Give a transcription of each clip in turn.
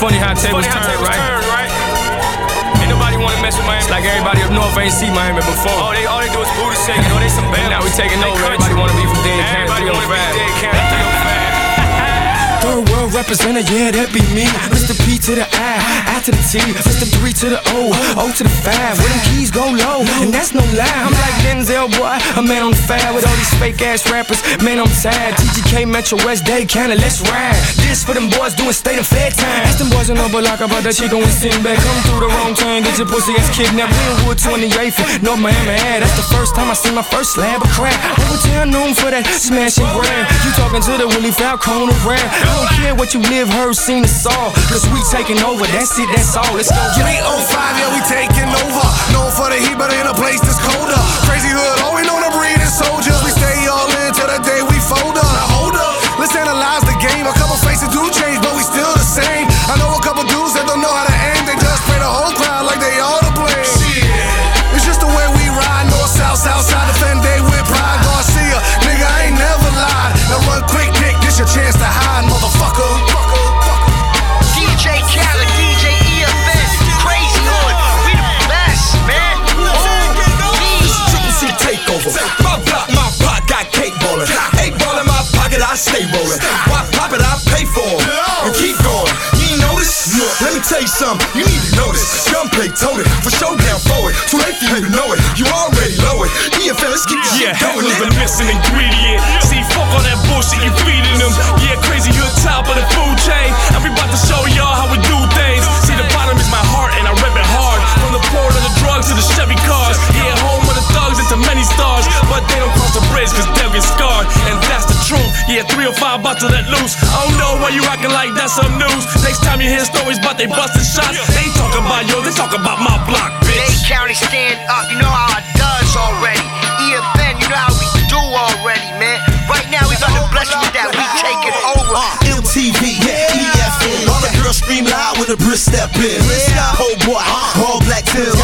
funny how tables turn, right? Ain't nobody wanna mess with Miami. It's like everybody up north ain't seen Miami before. All they do is booty shaking. They some bad. Now we taking over. Everybody wanna be from Dead Can 305. Third world representative, yeah, that be me. Mr. P to the I to the T, Mr. 3 to the O, O to the 5. Where them keys go low, and that's no lie. I'm like Denzel, boy, a man on the fire with all these fake ass rappers. Man, I'm tired. TGK Metro West Day, kinda let's ride. This for them boys doing state and fed time. Ask them boys in Overlock about that chico and sitting back. Come through the wrong turn, get your pussy ass kidnapped. Winwood 28th, North Miami Ave. That's the first time I seen my first slab of crack. Over town known for that smashing brand. You talking to the Willie Falcone around. I don't care what you live, heard, seen, or saw. Cause we taking over, that's it, that's all. Let's go. 305, yeah, we taking over. Known for the heat, but in a place that's colder. Crazy hood, all we know to breed is soldiers. We stay all in till the day we fold up. Now hold up, let's analyze the game. A couple faces do change, but we still the same. I know a couple dudes that don't know how to aim. They just spray the whole crowd like they all to blame. It's just the way we ride. North, south, south side, defend day with pride. Garcia, nigga, I ain't never lied. Now run quick, dick, this your chance to hide, motherfucker. DJ Khaled, DJ EFN, Crazy Hood, we the best, man. Triple C takeover. My block, my pot got cake ballin'. 8 ball in my pocket, I stay rollin'. Why pop it, I pay for 'em. And keep going. You ain't notice? Let me tell you something, you need to notice. Gunplay toted, for showdown forward. Too late for you to know it, you already know it. EFN, let's get this shit going. Heckler's the missing ingredient. See, fuck all that bullshit you feeding them. Yeah, Crazy Hood, top of the food chain. I'm about to show y'all how we do things. See, the bottom is my heart and I rep it hard. From the port of the drugs to the Chevy cars. Yeah, home of the thugs into many stars. But they don't cross the bridge cause they'll get scarred. And that's the truth. Yeah, 305 about to let loose. I don't know why you rockin' like that's some news. Next time you hear stories about they bustin' shots, they ain't talking about yo, they talk about my block, bitch. Dade County stand up, you know how it does already. EFN, you know how we do already, man. Right now we got to bless you with that, we taking over. MTV, yeah, EFN. All the girls scream loud when the brisk step in. Oh boy, all black tails.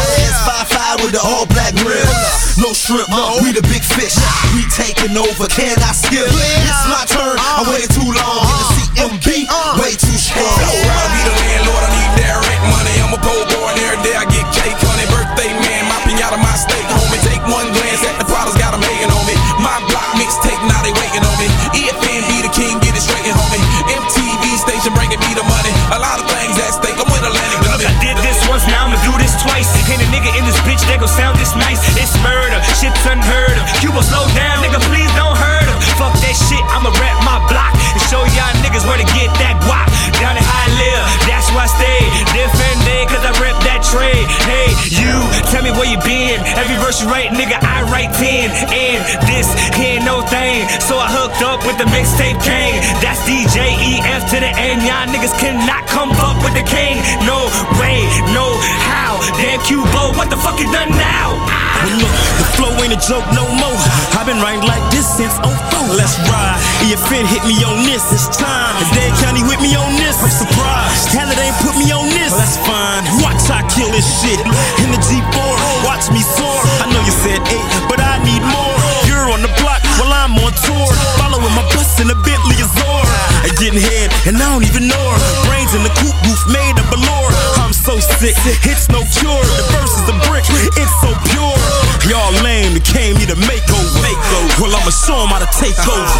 S55 with the all black rims. No shrimp, no, we the big fish. We taking over, can I skip? It's my turn, I waited too long. In the CMB, way too strong. I be the landlord, I need that rent money. I'm a pole boy and every day I get cake, honey. Birthday man, my pinata, my steak, homie. Take one glance at the products, got them hating on me. My block mixtape, now they waiting on me. EFN be the king, get it straight, homie. MTV station bringing me the money. A lot of things at stake, I'm with Atlantic. Look, I did this once, now I'ma do this twice. Ain't a nigga in this bitch that gon' sound this nice. It's murder, shit's unheard of. Cuba, slow down, nigga, please don't hurt him. Fuck that shit, I'ma rap my block and show y'all niggas where to get that guap. Down in high live, that's why I stay. Defend it, cause I rep that trade. Hey, you, tell me where you been. Every verse you write, nigga, I write 10. And this ain't no thing. So I hooked up with the mixtape king. That's DJ EF to the N. Y'all niggas cannot come up with the king. No way, no how. Damn Cubo, what the fuck you done now? Well, look, the flow ain't a joke no more. I've been writing like this since 04. Let's ride. EFN hit me on this. It's time. Is Dade County with me on this? I'm surprised. Khaled ain't put me on this. Well, that's fine. Watch I kill this shit in the G4. Watch me soar. I know you said 8, but I need more. You're on the block while I'm on tour. Following my bus in a Bentley Azor. And getting head, and I don't even know her. Brains in the coop roof made of velour. I'm so sick, it's no cure. The verse is a brick, it's so pure. Y'all lame, it came here to make over. Well, I'ma show 'em how to take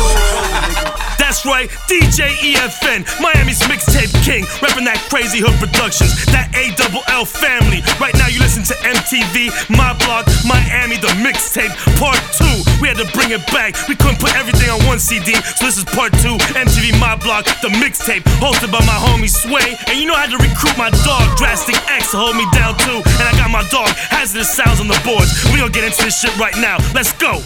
over. That's right, DJ EFN, Miami's mixtape king, reppin' that Crazy Hood Productions, that ALL family. Right now you listen to MTV, My Block, Miami, the mixtape, part 2. We had to bring it back, we couldn't put everything on one CD, so this is part 2, MTV, My Block, the mixtape, hosted by my homie Sway. And you know I had to recruit my dog, Drastic X, to hold me down too. And I got my dog, Hazardous Sounds on the boards. We gonna get into this shit right now, let's go.